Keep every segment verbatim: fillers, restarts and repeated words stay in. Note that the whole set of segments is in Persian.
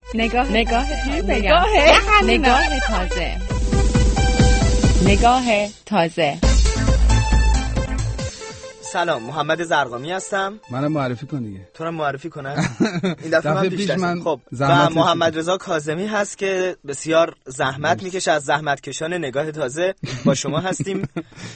نگاه نگاه نگاه نگاه تازه نگاه تازه. سلام، محمد زرقامی هستم. منم معرفی کن دیگه. تو رو معرفی کنم؟ این دفعه من پیش من خب و محمد رضا کاظمی هست که بسیار زحمت میکشه، از زحمتکشان نگاه تازه با شما هستیم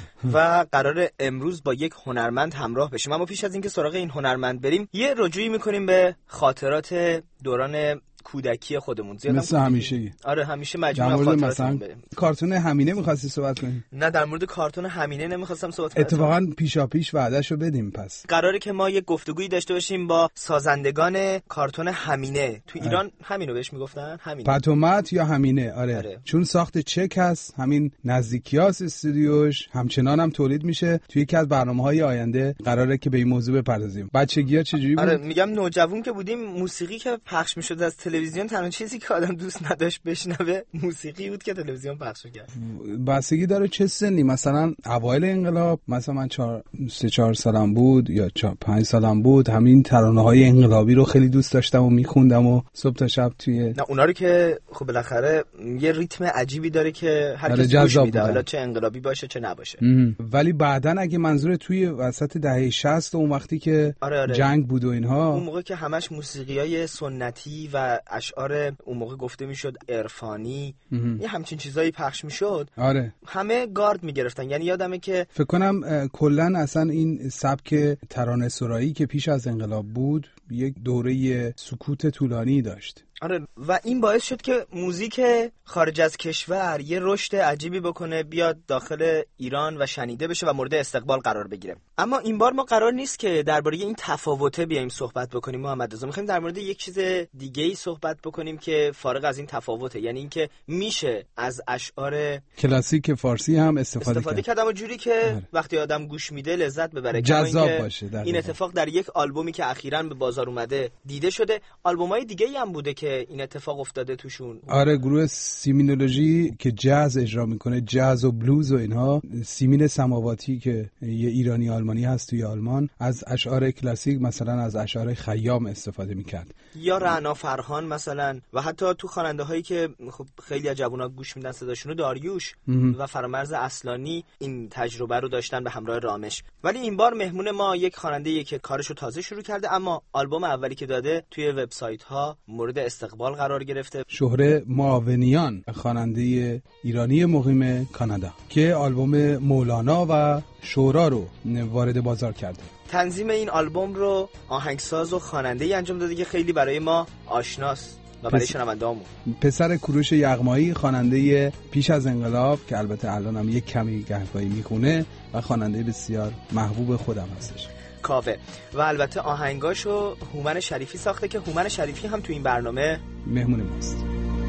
و قرار امروز با یک هنرمند همراه بشیم. اما پیش از اینکه سراغ این هنرمند بریم، یه رجوعی میکنیم به خاطرات دوران کودکی خودمون. زیادم مثل همیشه. آره همیشه مجموعه خاطراتمون بریم. کارتون همینه می‌خواستی صحبت کنیم؟ نه، در مورد کارتون همینه نمی‌خواستم صحبت کنم. اتفاقا پیشاپیش وعدهشو بدیم. پس قراره که ما یک گفتگویی داشته باشیم با سازندگان کارتون همینه. تو ایران آره. همینو بهش میگفتن، همینه. پتومت یا همینه. آره. آره. چون ساخت چک هست، همین نزدیکیاس استودیوش همچنان هم تولید میشه. توی یکی از برنامه‌های آینده قراره که به این موضوع بپردازیم. بچگی‌ها چجوری بود؟ آره میگم نوجوان که بودیم، موسیقی که پخش میشد از تلویزیون تنها چیزی که آدم دوست نداشت بشنوه موسیقی بود که تلویزیون پخش کرد. بستگی داره چه سنی. مثلا اوایل انقلاب، مثلا من چهار سه چهار سالم بود یا چهار پنج سالم بود، همین ترانه‌های انقلابی رو خیلی دوست داشتم و میخوندم و صبح تا شب توی نه اونا رو که خب بالاخره یه ریتم عجیبی داره که هر کسی گوش میده، حالا چه انقلابی باشه چه نباشه. ولی بعدن اگه منظور توی وسط دهه شصت و اون وقتی که آره آره. جنگ بود و اینها، اون موقع که همش موسیقیای سنتی و اشعار اون موقع گفته میشد عرفانی، یه همچین چیزایی پخش میشد، آره همه گارد میگرفتن. یعنی یادمه که فکر کنم کلا اصلا این سبک ترانه سرایی که پیش از انقلاب بود یک دوره سکوت طولانی داشت. آره و این باعث شد که موزیک خارج از کشور یه رشد عجیبی بکنه، بیاد داخل ایران و شنیده بشه و مورد استقبال قرار بگیره. اما این بار ما قرار نیست که درباره این تفاوته بیایم صحبت بکنیم. محمد رضا می‌خوایم در مورد یک چیز دیگه‌ای صحبت بکنیم که فارغ از این تفاوته، یعنی اینکه میشه از اشعار کلاسیک فارسی هم استفاده, استفاده کرد اما جوری که آره. وقتی آدم گوش میده لذت ببره، جذاب باشه. این اتفاق در یک آلبومی که اخیراً به بازار اومده دیده شده. آلبوم‌های دیگه‌ای هم بوده که این اتفاق افتاده توشون. آره گروه سیمینولوژی که جاز اجرا میکنه، جاز و بلوز و اینها. سیمین سماواتی که یه ایرانی آلمانی هست توی آلمان، از اشعار کلاسیک مثلا از اشعار خیام استفاده میکرد. یا رعنا فرهان مثلا، و حتی تو خواننده هایی که خب خیلی از جوونا گوش میدن صداشونو، داریوش مهم. و فرامرز اصلانی این تجربه رو داشتن به همراه رامش. ولی این بار مهمون ما یک خواننده‌ایه که کارشو تازه شروع کرده، اما آلبوم اولی که داده توی وبسایت ها مورد استقبال قرار گرفته. شهره معاونیان، خواننده ایرانی مقیم کانادا که آلبوم مولانا و شورا رو وارد بازار کرده. تنظیم این آلبوم رو آهنگساز و خواننده‌ای انجام داده که خیلی برای ما آشناست و برای شنونده‌هامون. پسر کوروش یغمایی، خواننده پیش از انقلاب که البته الان هم یک کمی گهگاهی میخونه و خواننده بسیار محبوب خودم هستش. کاوه. و البته آهنگاشو هومن شریفی ساخته که هومن شریفی هم تو این برنامه مهمون ماست.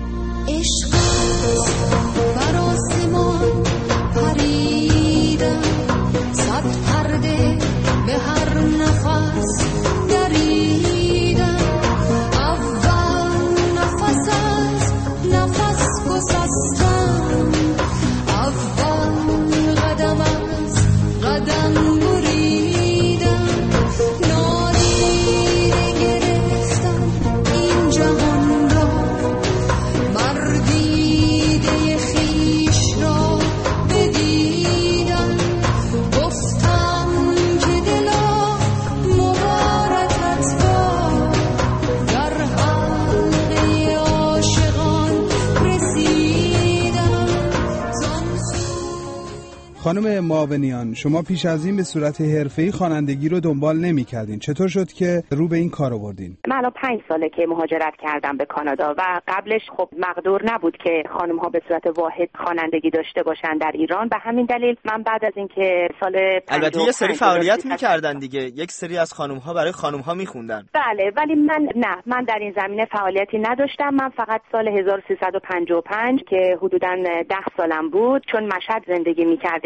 عشق بر آسمان پریدم، صد پرده به هر نفس دریدم، اول نفس از نفس گسستم، اول قدم از قدم بریدم، نادیده گرفتم این جهان را، مردیده خویش را بدیدم، گفتم که دلا مبارکت باد، در حلقه عاشقان رسیدم. خانم معاونیان، شما پیش از این به صورت حرفه‌ای خوانندگی رو دنبال نمی‌کردین. چطور شد که رو به این کار آوردین؟ من الان پنج ساله که مهاجرت کردم به کانادا و قبلش خب مقدور نبود که خانم‌ها به صورت واحد خوانندگی داشته باشن در ایران. به همین دلیل من بعد از اینکه سال البته یه سری فعالیت می‌کردن دیگه، یک سری از خانم‌ها برای خانم‌ها می‌خوندن. بله، ولی من نه، من در این زمینه فعالیتی نداشتم. من فقط سال هزار و سیصد و پنجاه و پنج که حدوداً ده سالم بود، چون مشهد زندگی می‌کردیم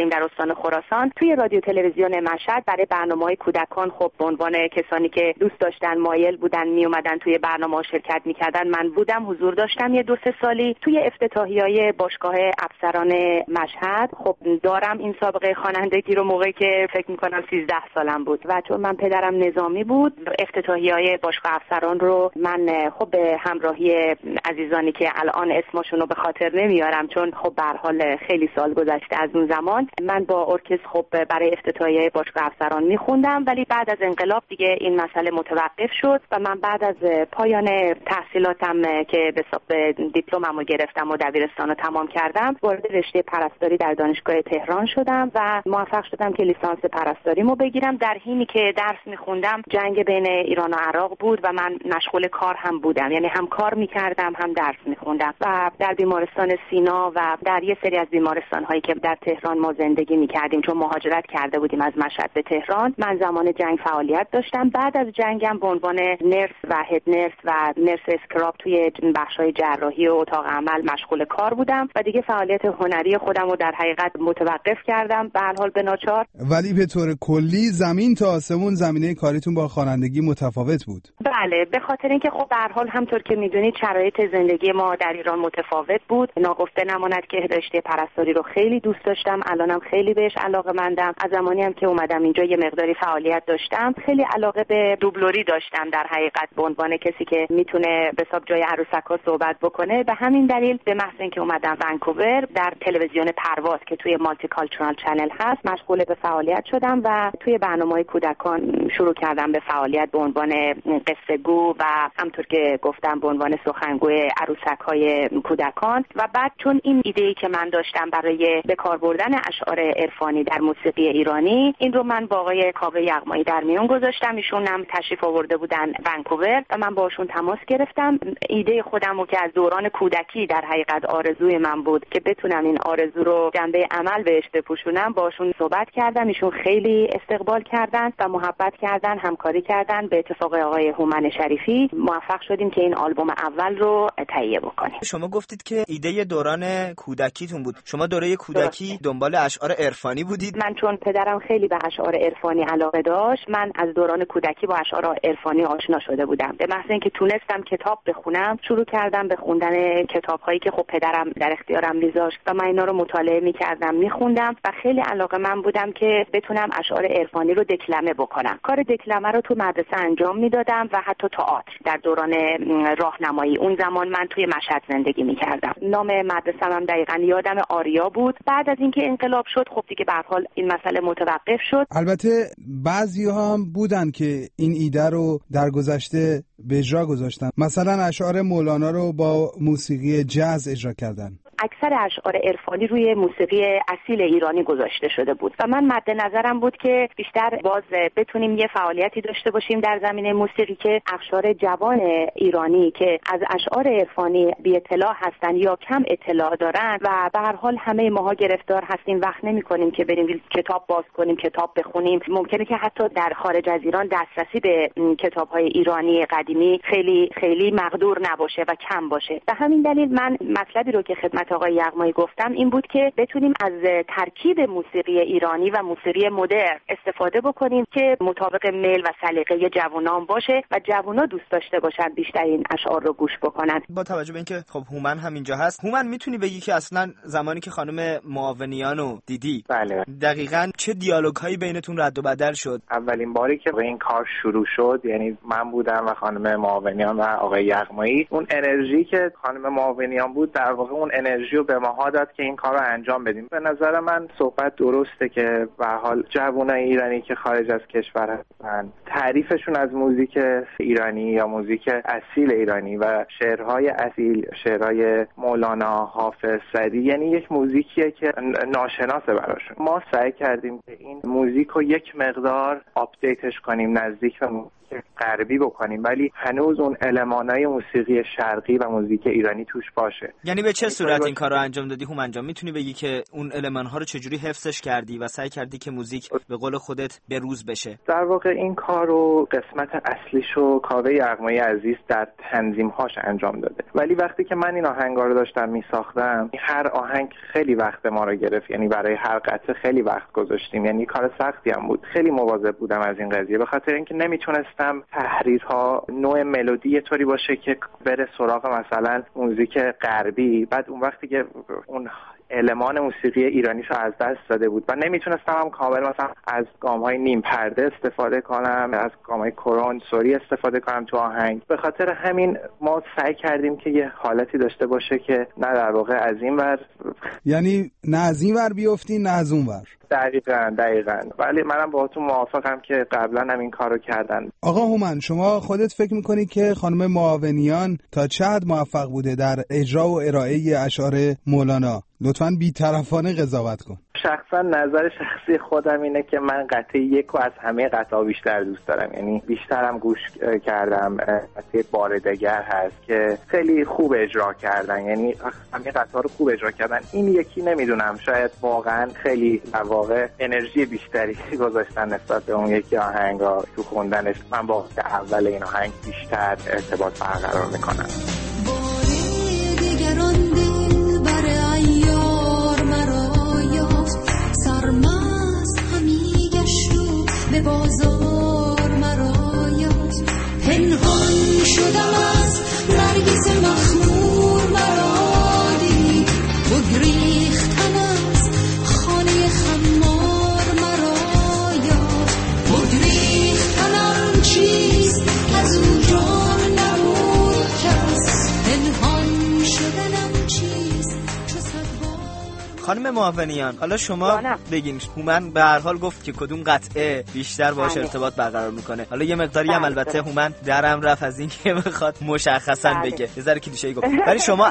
بودیم در استان خراسان، توی رادیو تلویزیون مشهد برای برنامه‌های کودکان خب به عنوان کسانی که دوست داشتن مایل بودن می اومدن توی برنامه‌ها شرکت می‌کردن، من بودم، حضور داشتم یه دو سه سالی توی افتتاحیه‌های باشگاه افسران مشهد. خب دارم این سابقه خوانندگی رو موقعی که فکر می‌کنم سیزده سالم بود و چون من پدرم نظامی بود، افتتاحیه‌های باشگاه افسران رو من خب به همراهی عزیزانی که الان اسمشون رو به خاطر نمیارم چون خب به هر حال خیلی سال گذشته از اون زمان، من با ارکستر خب برای افتتاحیه باشگاه افسران میخوندم، ولی بعد از انقلاب دیگه این مسئله متوقف شد و من بعد از پایان تحصیلاتم که به دیپلممو گرفتم و دبیرستانو تمام کردم، وارد رشته پرستاری در دانشگاه تهران شدم و موفق شدم که لیسانس پرستاریمو بگیرم. در حینی که درس میخوندم جنگ بین ایران و عراق بود و من مشغول کار هم بودم، یعنی هم کار میکردم هم درس میخوندم و در بیمارستان سینا و در یه سری از بیمارستان هایی که در تهران ما زندگی میکردیم چون مهاجرت کرده بودیم از مشهد به تهران، من زمان جنگ فعالیت داشتم. بعد از جنگم به عنوان نرس و هد نرس و نرس اسکراب توی بخش‌های جراحی و اتاق عمل مشغول کار بودم و دیگه فعالیت هنری خودم رو در حقیقت متوقف کردم به هر حال به ناچار. ولی به طور کلی زمین تا آسمون زمینه کاریتون با خوانندگی متفاوت بود. بله، به خاطر اینکه خب به هر حال همونطور که میدونید شرایط زندگی ما در ایران متفاوت بود. ناگفته نماند که رشته پرستاری رو خیلی دوست داشتم، الانم خیلی بهش علاقه‌مندم. از زمانی هم که اومدم اینجا یه مقداری فعالیت داشتم، خیلی علاقه به دوبلوری داشتم در حقیقت به عنوان کسی که میتونه به حساب جای عروسک‌ها صحبت بکنه. به همین دلیل به محض اینکه اومدم ونکوور در تلویزیون پرواز که توی مالتی کالچورال چنل هست مشغول به فعالیت شدم و توی برنامه‌های کودکان شروع کردم به فعالیت به عنوان قصه گو و همونطور که گفتم به عنوان سخنگوی عروسک‌های کودکان. و بعد چون این ایده‌ای که من داشتم برای به کار بردن اشعار عرفانی در موسیقی ایرانی، این رو من با آقای کاوه یغمایی در میون گذاشتم. ایشون هم تشریف آورده بودن ونکوور و من باشون تماس گرفتم. ایده خودم رو که از دوران کودکی در حقیقت آرزوی من بود که بتونم این آرزو رو جنبه عمل بهش بپوشونم، باشون صحبت کردم. ایشون خیلی استقبال کردن و محبت کردن، همکاری کردن. به اتفاق آقای هومن شریفی موفق شدیم که این آلبوم اول رو تهیه بکنیم. شما گفتید که ایده دوران کودکیتون بود. شما دوره کودکی دنبال اشعار عرفانی بودید؟ من چون پدرم خیلی به اشعار عرفانی علاقه داشت، من از دوران کودکی با اشعار عرفانی آشنا شده بودم. به محض اینکه تونستم کتاب بخونم، شروع کردم به خوندن کتاب‌هایی که خب پدرم در اختیارم میذاشت و من اینا رو مطالعه می‌کردم، می‌خوندم و خیلی علاقه من بودم که بتونم اشعار عرفانی رو دکلمه بکنم. کار دکلمه رو تو مدرسه انجام میدادم و حتی تئاتر در دوران راهنمایی. اون زمان من توی مشهد زندگی می‌کردم. نام مدرسه‌م هم دقیقاً یادم آریا بود. بعد از اینکه انقلاب شد خب دیگه به هر حال این مسئله متوقف شد. البته بعضی‌ها هم بودن که این ایده رو در گذشته به اجرا گذاشتن، مثلا اشعار مولانا رو با موسیقی جاز اجرا کردن. اکثر اشعار عرفانی روی موسیقی اصیل ایرانی گذاشته شده بود و من مد نظرم بود که بیشتر باز بتونیم یه فعالیتی داشته باشیم در زمینه موسیقی که اشعار جوان ایرانی که از اشعار عرفانی بی اطلاع هستن یا کم اطلاع دارن و به هر حال همه ماها گرفتار هستیم، وقت نمی‌کنیم که بریم کتاب باز کنیم، کتاب بخونیم. ممکنه که حتی در خارج از ایران دسترسی به کتاب‌های ایرانی قدیمی خیلی خیلی مقدور نباشه و کم باشه. به همین دلیل من مطلبی رو که خدمت آقای یغمایی گفتم این بود که بتونیم از ترکیب موسیقی ایرانی و موسیقی مدرن استفاده بکنیم که مطابق میل و سلیقه جوانان باشه و جوانا دوست داشته باشن بیشتر این اشعار رو گوش بکنن. با توجه به اینکه خب هومن هم اینجا هست، هومن میتونی بگی که اصلا زمانی که خانم معاونیانو دیدی بله دقیقاً چه دیالوگ‌هایی بینتون رد و بدل شد؟ اولین باری که این کار شروع شد، یعنی من بودم و خانم معاونیان و آقای یغمایی، اون انرژی که خانم معاونیان بود در واقع اون انرژی رو به ما داد که این کار رو انجام بدیم. به نظر من صحبت درسته که به حال جوانای ایرانی که خارج از کشور هستن تعریفشون از موزیک ایرانی یا موزیک اصیل ایرانی و شعرهای اصیل، شعرهای مولانا، حافظ، سعدی، یعنی یک موزیکیه که ناشناسه براشون. ما سعی کردیم که این موزیک رو یک مقدار آپدیتش کنیم، نزدیک به موزیک غربی بکنیم ولی هنوز اون المانای موسیقی شرقی و موزیک ایرانی توش باشه. یعنی به چه صورت این کار رو انجام دادی هومن جان؟ میتونی بگی که اون المان‌ها رو چجوری حفظش کردی و سعی کردی که موزیک به قول خودت به روز بشه؟ در واقع این کار رو قسمت اصلیشو کاوه یغمایی عزیز در تنظیم‌هاش انجام داده، ولی وقتی که من این آهنگا رو داشتم میساختم هر آهنگ خیلی وقت ما رو گرفت، یعنی برای هر قطعه خیلی وقت گذاشتیم، یعنی کار سختی هم بود. خیلی مواظب بودم از این قضیه به خاطر اینکه نمیتونستم تحریرها نوع ملودی یه طوری باشه که بره سراغ مثلا موزیک غربی، بعد اون وقتی که اون المان موسیقی ایرانیشو از دست داده بود و نمیتونستم هم کامل مثلا از گام‌های نیم پرده استفاده کنم، از گام‌های کرون سوری استفاده کنم تو آهنگ. به خاطر همین ما سعی کردیم که یه حالتی داشته باشه که نه در واقع از این ور، یعنی نه از این ور بیفتی نه از اون ور. دقیقاً دقیقاً ولی منم باهاتون موافقم که قبلا هم این کارو کردن. آقا هومن، شما خودت فکر میکنی که خانم معاونیان تا چه حد موفق بوده در اجرا و ارائه اشعار مولانا؟ لطفاً بی‌طرفانه قضاوت کن. شخصا نظر شخصی خودم اینه که من قطعه یک رو از همه قطعه بیشتر دوست دارم، یعنی بیشترم گوش کردم. قطعه بار دگر هست که خیلی خوب اجرا کردن، یعنی همه قطعه رو خوب اجرا کردن. این یکی نمیدونم شاید واقعا خیلی در واقع انرژی بیشتری گذاشتن نسبت به اون یکی آهنگا تو خوندنش. من با اول این آهنگ بیشتر ارتباط برقرار میکنم. به بازار مرا یافت، پنهان شدم از نرگس مخمور مرا دید، بگریختم از خانه خمار مرا یافت، بگریختم چیست از او جان نبود کس، پنهان شدنم چیست چو صد بار. خانم معاونیان، حالا شما بگین، هومن به هر حال گفت که کدوم قطعه بیشتر باهاش ارتباط برقرار میکنه. حالا یه مقداری هم البته هومن درم رفت از این که بخواد مشخصا بگه، یه ذره کلیشه‌ای گفت. ولی شما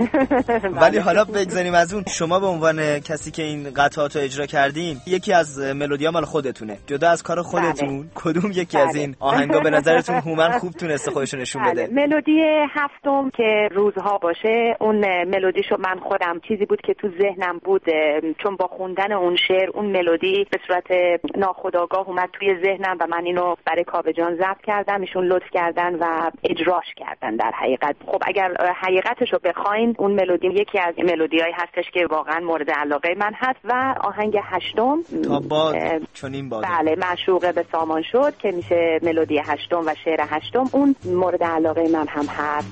ولی حالا بگذاریم از اون، شما به عنوان کسی که این قطعات رو اجرا کردین، یکی از ملودی‌ها مال خودتونه، جدا از کار خودتون، کدوم یکی از این آهنگا به نظرتون هومن خوب تونسته خودش نشون بده؟ ملودی هفتم که روزها باشه، اون ملودیشو من خودم چیزی بود که تو ذهنم بود، چون با خوندن اون شعر اون ملودی به صورت ناخودآگاه اومد توی ذهنم و من اینو برای کاوه جان ضبط کردم، ایشون لطف کردن و اجراش کردن. در حقیقت خب اگر حقیقتشو بخواین اون ملودی یکی از ملودیایی هستش که واقعا مورد علاقه من هست و آهنگ هشتم تا باد چنین باد، بله، معشوقه به سامان شد که میشه ملودی هشتم و شعر هشتم، اون مورد علاقه من هم هست.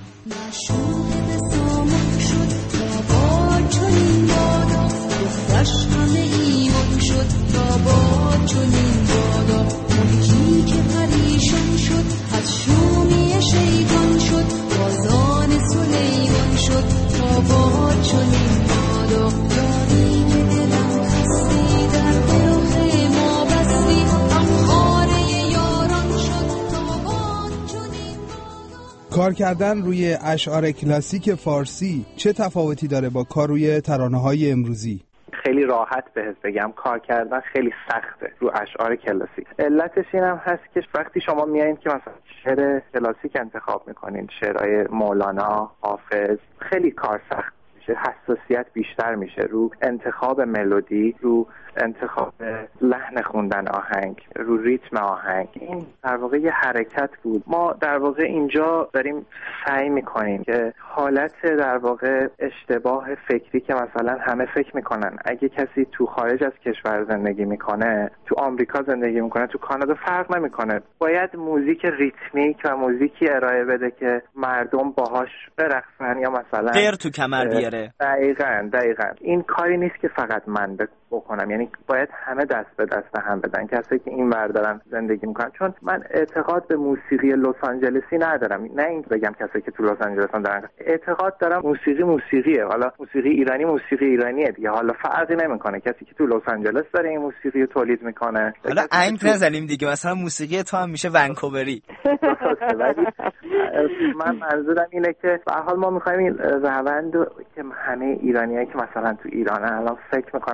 معشوقه به سامان شد تا باد چنین باد، گفتش همه ایمان شد تا باد چنین باد، ملکی که پریشان شد از شومی شیطان شد، بازان سلیمان شد تا باد چنین باد، یاری که دلم خستی در رخ ما بستی، غمخواره یاران شد تا باد چنین باد. کار کردن روی اشعار کلاسیک فارسی چه تفاوتی داره با کار روی ترانه‌های امروزی؟ خیلی راحت بهت بگم کار کردن خیلی سخته رو اشعار کلاسیک. علتش این هم هست که وقتی شما میایین که مثلا شعر کلاسیک انتخاب میکنین، شعرهای مولانا، حافظ، خیلی کار سخت میشه، حساسیت بیشتر میشه رو انتخاب ملودی، رو انتخاب لحن خوندن آهنگ، رو ریتم آهنگ. این در واقع یه حرکت بود. ما در واقع اینجا داریم سعی میکنیم که حالت در واقع اشتباه فکری که مثلا همه فکر میکنن اگه کسی تو خارج از کشور زندگی میکنه، تو آمریکا زندگی میکنه، تو کانادا، فرق نمیکنه، باید موزیک ریتمیک و موزیکی ارائه بده که مردم باهاش برقصن یا مثلا غیر تو کمر بیاره. دقیقاً دقیقاً این کاری نیست که فقط من بکنم، یعنی باید همه دست به دست هم بدن، کسی که این ور دارن زندگی میکنن. چون من اعتقاد به موسیقی لس آنجلسی ندارم، نه اینکه بگم کسی که تو لس آنجلس دارن، اعتقاد دارم موسیقی موسیقیه، حالا موسیقی ایرانی موسیقی ایرانیه دیگه، حالا فرقی نمیکنه کسی که تو لس آنجلس داره این موسیقی رو تولید میکنه. حالا انگ تو... نزنیم دیگه، مثلا موسیقی تو هم میشه ونکووری. من منظورم اینه که به هر حال ما میخوایم این روند که همه ایرانیایی که مثلا تو ایرانن الان فکر میکنن که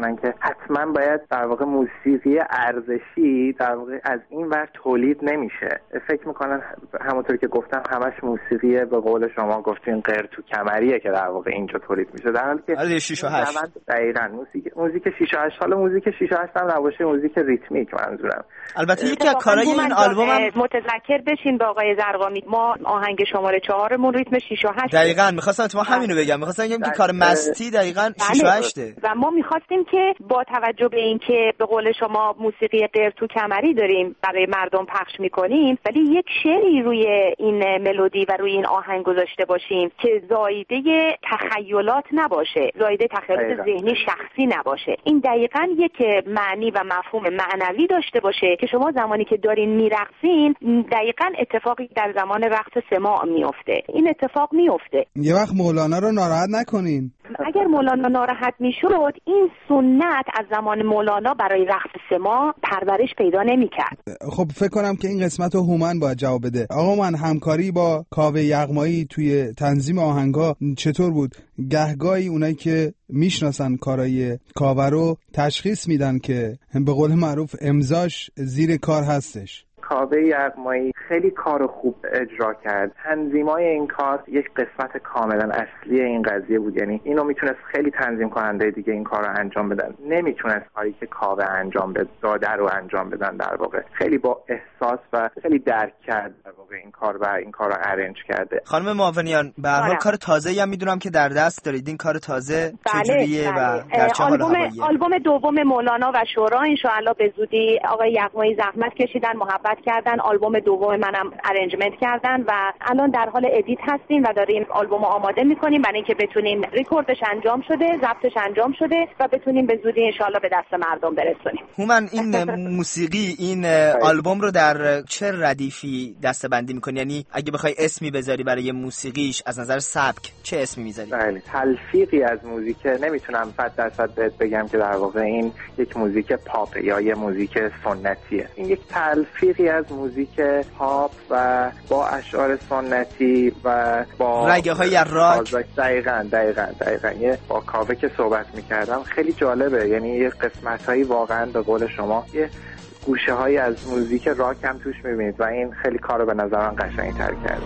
حتما باید در واقع موسیقی ارزشی در واقع از این ور تولید نمیشه. فکر میکنن همونطور که گفتم همش موسیقی به قول شما گفتین قرتو کمریه که در واقع اینجا تولید میشه، در حالی که آره شش و هشت دقیقاً موسیقی موزیک شش و هشت، حالا موزیک شش و هشت هم نباشه، موزیک ریتمیک منظورم. البته یکی از کارهای این آلبوم هم متذکر بشین با آقای زرقامی، ما آهنگ شماره چهارمون ریتم شش و هشت. دقیقاً می‌خواستم اتفاقا همینو بگم، می‌خواستم بگم که کار مستی دقیقاً شش و هشت و ما می‌خواستیم که با توجه به اینکه به قول شما موسیقی قرتو کمری داریم برای مردم پخش می‌کنیم، ولی یک شعری روی این ملودی و روی این آهنگ گذاشته باشیم که زایده تخیلات نباشه، زایده تخیلات ذهنی شخصی نباشه. این دقیقاً یک معنی و مفهوم معنوی داشته باشه که شما زمانی که دارین میرقصین دقیقاً اتفاقی در زمان رقص سماع میفته. این اتفاق میفته. یه وقت مولانا رو ناراحت نکنین. اگر مولانا ناراحت میشد این سنت از زمان مولانا برای رقص سماع پرورش پیدا نمیکرد. خب فکر کنم که این قسمت رو هومن باید جواب بده. آقا من همکاری با کاوه یغمایی توی تنظیم آهنگا چطور بود؟ گهگاهی اونایی که میشناسن کارای کاوه رو تشخیص میدن که به قول معروف امضاش زیر کار هستش. کاوه یغمایی خیلی کار خوب اجرا کرد. تنظیمای این کار یک قسمت کاملا اصلی این قضیه بود، یعنی اینو میتونست خیلی تنظیم کننده دیگه این کار رو انجام بدن، نمیتونست کاری که کاوه انجام داده رو انجام بدن. در واقع خیلی با احساس و خیلی درک کرد در واقع این کار و این کار رو ارنج کرده. خانم معاونیان به هر حال کار تازه‌ای هم میدونم که در دست دارید. این کار تازه چجوریه و در چه حال هواییه؟ آلبوم دوم مولانا و شورا ان شاء الله به زودی آقای یغمایی زحمت کشیدن، محبت کردن، آلبوم دوم منم ارنجمنت کردن و الان در حال ادیت هستیم و داریم آلبوم آماده میکنیم برای اینکه بتونیم ریکوردش انجام شده، ضبطش انجام شده و بتونیم به زودی ان شاء الله به دست مردم برسونیم. هومن این موسیقی این آلبوم رو در چه ردیفی دسته‌بندی میکنی؟ یعنی اگه بخوای اسمی بذاری برای موسیقیش از نظر سبک چه اسمی میذاری؟ بله، تلفیقی از موزیک. نمیتونم صد درصد بهت بگم که در واقع این یک موزیک پاپ یا یه موزیک سنتیه. این یک تلفیقی از موزیک پاپ و با اشعار سنتی و با رگه های راک. دقیقاً دقیقاً دقیقاً یه با کاوه که صحبت میکردم خیلی جالبه، یعنی یه قسمت هایی واقعاً به قول شما یه گوشه هایی از موزیک راک هم توش میبینید و این خیلی کارو به نظر من قشنگ‌تر کرد.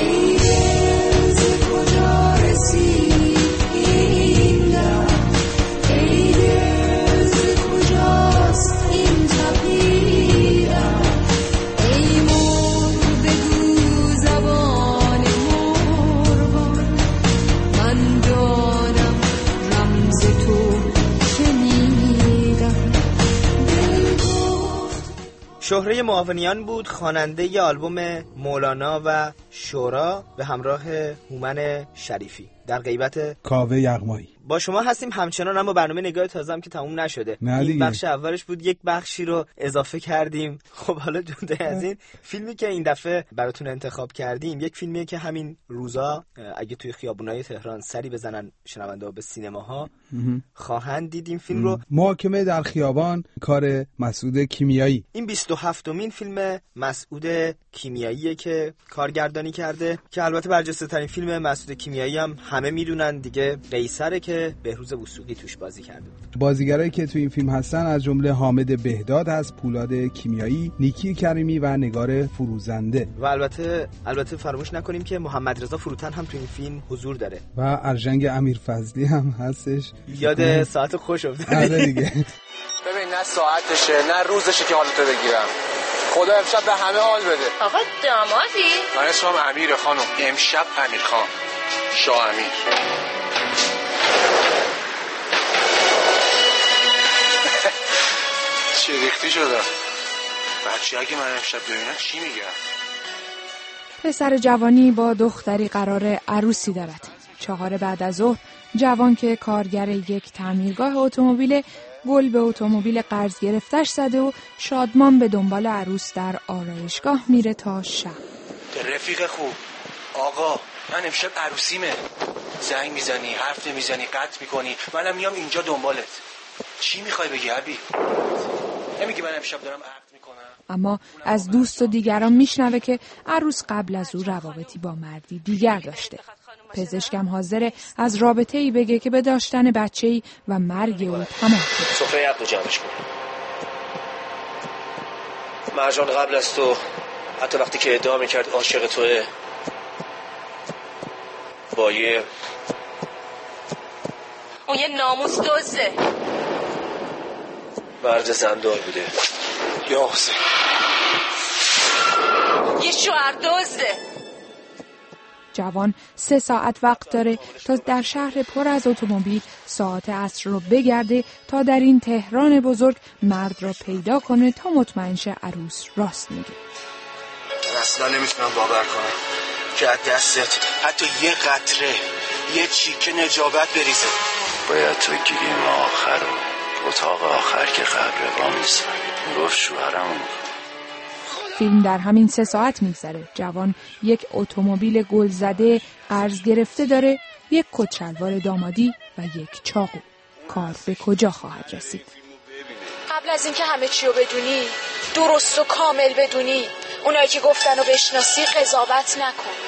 شهره معاونیان بود، خواننده ی آلبوم مولانا و شورا به همراه هومن شریفی در غیبت کاوه یغمایی. با شما هستیم همچنان، اما برنامه نگاه تازه هم که تموم نشده. این بخش اولش بود، یک بخشی رو اضافه کردیم. خب حالا جدا از این فیلمی که این دفعه براتون انتخاب کردیم یک فیلمیه که همین روزا اگه توی خیابونای تهران سری بزنن شنونده به سینماها خواهند دید این فیلم رو. محاکمه در خیابان، کار مسعود کیمیایی. این بیست و هفتمین فیلم مسعود کیمیاییه که کارگردانی کرده که البته برجسته ترین فیلم مسعود کیمیایی هم همه میدونن دیگه، قیصره که بهروز وثوقی توش بازی کرده بود. بازیگرایی که توی این فیلم هستن از جمله حامد بهداد هست، پولاد کیمیایی، نیکی کریمی و نگار فروزنده. و البته البته فراموش نکنیم که محمد رضا فروتن هم توی این فیلم حضور داره و ارژنگ امیرفضلی هم هستش. یاد ساعت خوش افتاد. آره دیگه. ببین نه ساعتشه نه روزشه که حالتو بگیرم. خدا امشب به همه حال بده. آقا دامادی؟ من اسمم امیر خانم. امشب امیر خان شاه امیر. چی ریختی شده؟ بچه اگه من امشب ببینم چی میگم؟ پسر جوانی با دختری قرار عروسی دارد. چهار بعد از ظهر جوان که کارگر یک تعمیرگاه اتومبیل گل به اتومبیل قرض گرفتش زده و شادمان به دنبال عروس در آرایشگاه میره تا شب. رفیق خوب آقا، من امشب عروسیمه. زنگ میزنی، حرف نمیزنی، قطع میکنی، منم میام اینجا دنبالت. چی میخوای بگی حبی؟ نمیگی من امشب دارم عقد میکنم؟ اما از دوست و دیگران میشنوه که عروس قبل از او روابطی با مردی دیگر داشته. پزشکم حاضره از رابطه‌ای بگه که به داشتن بچه‌ای و مرگ او تمام شده. سفره عقد رو جمعش کن. مرجان قبل از تو حتی وقتی که ادعا میکرد عاشق توه با یه اون یه ناموس دزده، مرد زندار بوده یا حسین یه شوهر دزده. جوان سه ساعت وقت داره تا در شهر پر از اتومبیل ساعت عصر رو بگرده تا در این تهران بزرگ مرد را پیدا کنه تا مطمئن شه عروس راست میگه. اصلا نمیتونم باور کنم که از دستت حتی یه قطره یه چیکه نجابت بریزه. باید تو گیریم آخر و اتاق آخر که قبر با میزن گفت شوهرمون. فیلم در همین سه ساعت میگذره. جوان یک اتومبیل گل زده قرض گرفته داره، یک کت شلوار دامادی و یک چاقو. کار به کجا خواهد رسید؟ قبل از اینکه همه چی رو بدونی، درست و کامل بدونی، اونایی که گفتن و بشناسی قضاوت نکن.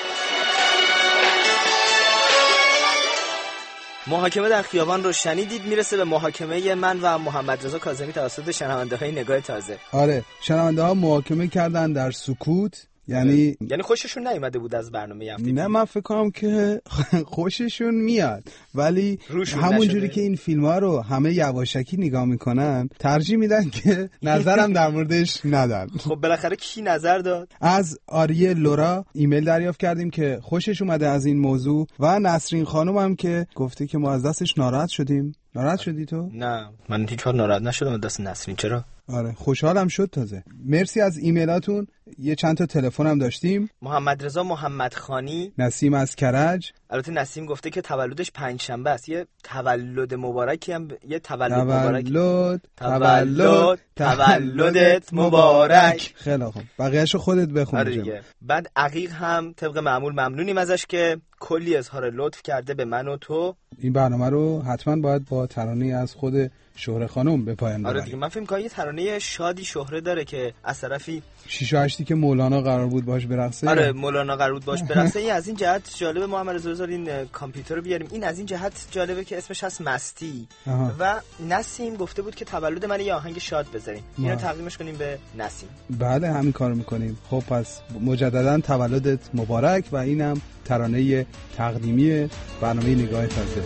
محاکمه در خیابان رو شنیدید. میرسه به محاکمه من و محمد رضا کاظمی توسط شنونده‌های نگاه تازه. آره، شنونده‌ها محاکمه کردن در سکوت. یعنی یعنی خوششون نیومده بود از برنامه یفتی؟ نه، من فکر کنم که خوششون میاد، ولی همون جوری که این فیلم‌ها رو همه یواشکی نگاه میکنن ترجیح میدن که نظرم در موردش ندن. خب بالاخره کی نظر داد؟ از آریه لورا ایمیل دریافت کردیم که خوشش اومده از این موضوع و نسرین خانم هم که گفته که ما از دستش ناراحت شدیم. ناراحت شدی تو؟ نه، من هیچ وقت ناراحت نشدم از دست نسرین. چرا؟ آره، خوشحالم شد تازه. مرسی از ایمیلاتون. یه چند تا تلفن هم داشتیم. محمد رضا محمد خانی، نسیم از کرج. البته نسیم گفته که تولدش پنج شنبه است. یه تولد مبارکی هم ب... یه تولد, تولد مبارک تولد تولد تولدت مبارک. خیلی خوب، بقیه‌اشو خودت بخون. آره دیگه. بعد عقیق هم طبق معمول ممنونیم ازش که کلی اظهار لطف کرده به من و تو. این برنامه رو حتما باید با ترانه‌ای از خود شهره خانم به پایان ببریم. آره دیگه، من فکر می‌کنم یه ترانه شادی شهره داره که از طرفی شیش و هشتی که مولانا قرار بود باش برقصه. آره، مولانا قرار بود باش برقصه. این از این جهت جالبه. محمد رضا بذار این کامپیوتر رو بیاریم. این از این جهت جالبه که اسمش هست مستی. آها. و نسیم گفته بود که تولد من یه آهنگ شاد بذاریم. اینو تقدیمش کنیم به نسیم. بله، همین کارو می‌کنیم. خب پس مجددا تولدت مبارک و اینم ترانه تقدیمی برنامه نگاه تازه.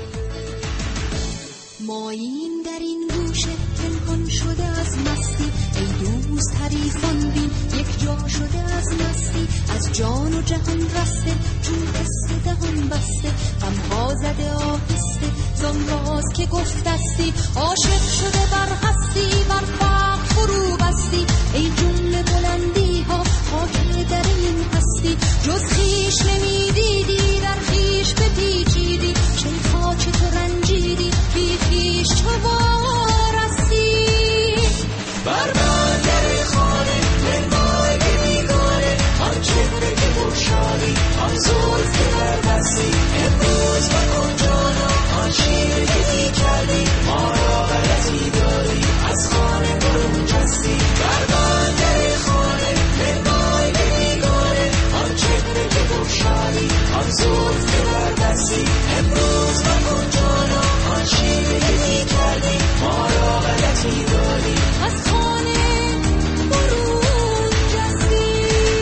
ماییم در این گوشه پنهان شده از مستی، ای دوست حریفان بین یک جا شده از مستی، از جان و جهان رسته چون قصه دهان بسته، غمها زده آهسته زان راز که گفتستی، عاشق شده بر هستی بر فقر فرو بستی، ای جمله بلندی ها خاک در این هستی، جز خیش نمیدیدی در خیش بپیچیدی، شیخا چه تو رنجیدی بی خیش چو وارستی، بر بندر خانه منمای بیگانه، آن چهره که بگشادی آن زلف که بردستی، امروز مکن جانا آن شیر که دی کردی، ما را غلطی داری از خانه برون جستی، بر بندر خانه منمای بیگانه، آن چهره که بگشادی آن زلف که بردستی، امروز مکن جانا آن شیر که دی کردی، ما را غلطی داری از خانه برون جستی.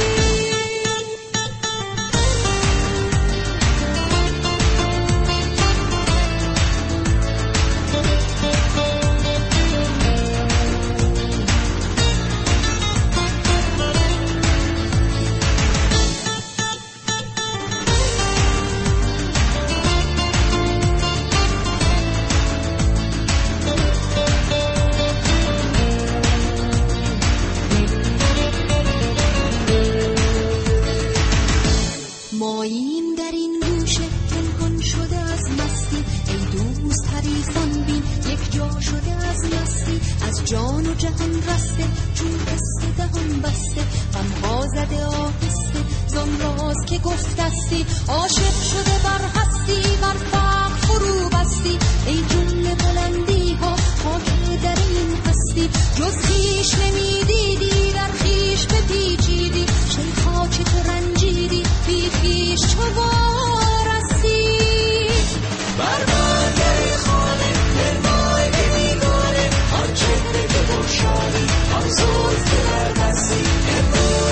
ماییم در این گوشه پنهان شده از مستی، ای دوست حریفان بین یک جا شده از مستی، از جان و جهان رسته چون قصه دهان بسته، غمها زده آهسته زان راز که گفتستی، عاشق شده بر هستی بر فقر فرو بستی، ای جمله بلندی ها خاک در این هستی، جز خیش نمیدیدی در خیش بپیچیدی، شیخا چه تو رنجیدی بی خیش چو وارستی،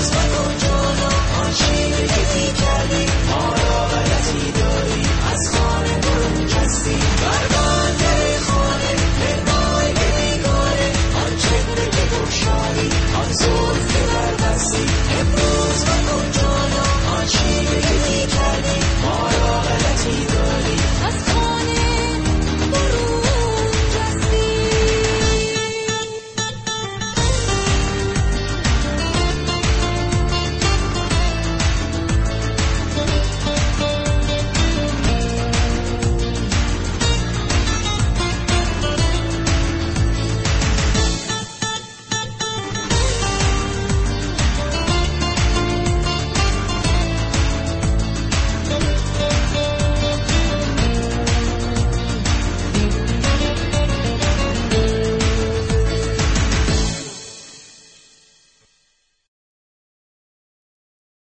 عوض نکن